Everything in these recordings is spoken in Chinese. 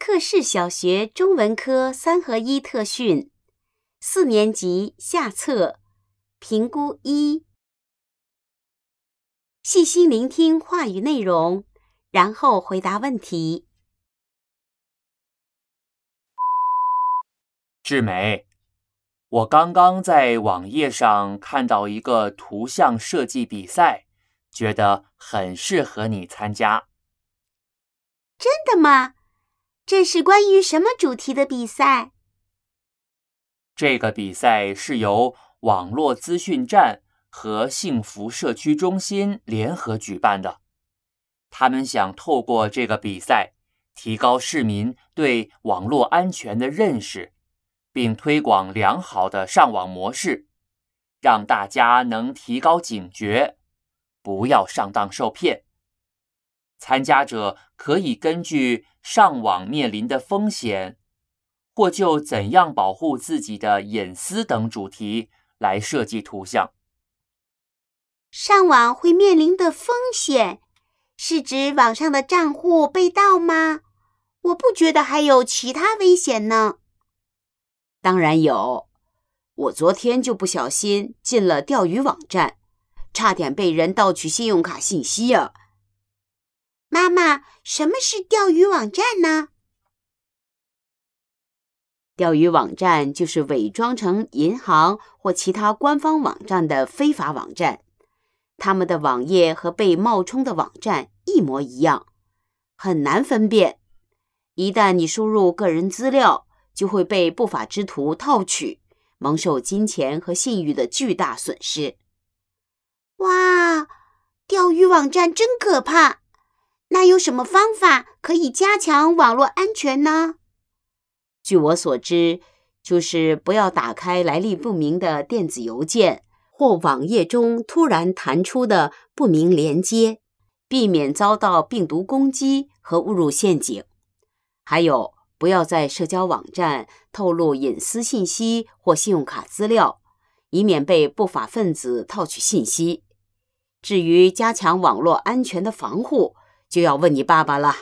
克士小学中文科3合1特训，4年级下册，评估1。细心聆听话语内容，然后回答问题。 志美，我刚刚在网页上看到一个图像设计比赛，觉得很适合你参加。 真的吗？这是关于什么主题的比赛？ 这个比赛是由网络资讯站和幸福社区中心联合举办的。他们想透过这个比赛，提高市民对网络安全的认识，并推广良好的上网模式，让大家能提高警觉，不要上当受骗。参加者可以根据上网面临的风险，或就怎样保护自己的隐私等主题来设计图像。 上网会面临的风险，是指网上的账户被盗吗？我不觉得还有其他危险呢。 当然有，我昨天就不小心进了钓鱼网站，差点被人盗取信用卡信息啊。 妈妈，什么是钓鱼网站呢？ 钓鱼网站就是伪装成银行或其他官方网站的非法网站，他们的网页和被冒充的网站一模一样，很难分辨。一旦你输入个人资料，就会被不法之徒盗取，蒙受金钱和信誉的巨大损失。 哇，钓鱼网站真可怕！那有什么方法可以加强网络安全呢？ 据我所知，就是不要打开来历不明的电子邮件或网页中突然弹出的不明连接，避免遭到病毒攻击和误入陷阱。还有，不要在社交网站透露隐私信息或信用卡资料，以免被不法分子盗取信息。至于加强网络安全的防护，就要问你爸爸了。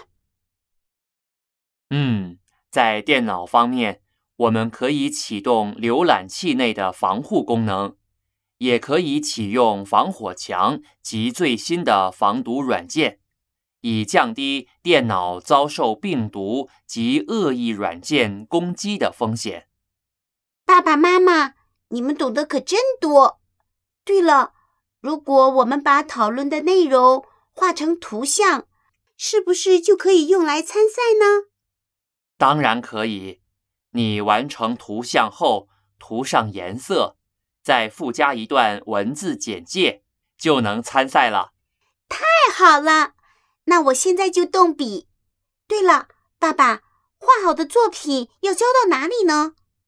在电脑方面，我们可以启动浏览器内的防护功能，也可以启用防火墙及最新的防毒软件，以降低电脑遭受病毒及恶意软件攻击的风险。 爸爸妈妈，你们懂得可真多。对了，如果我们把讨论的内容画成图像，是不是就可以用来参赛呢？ 当然可以。你完成图像后，涂上颜色，再附加一段文字简介，就能参赛了。 太好了，那我现在就动笔。对了，爸爸，画好的作品要交到哪里呢？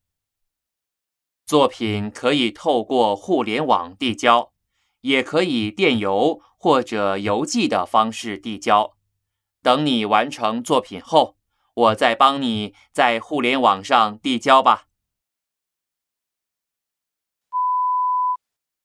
作品可以透过互联网递交，也可以电邮或者邮寄的方式递交。等你完成作品后，我再帮你在互联网上递交吧。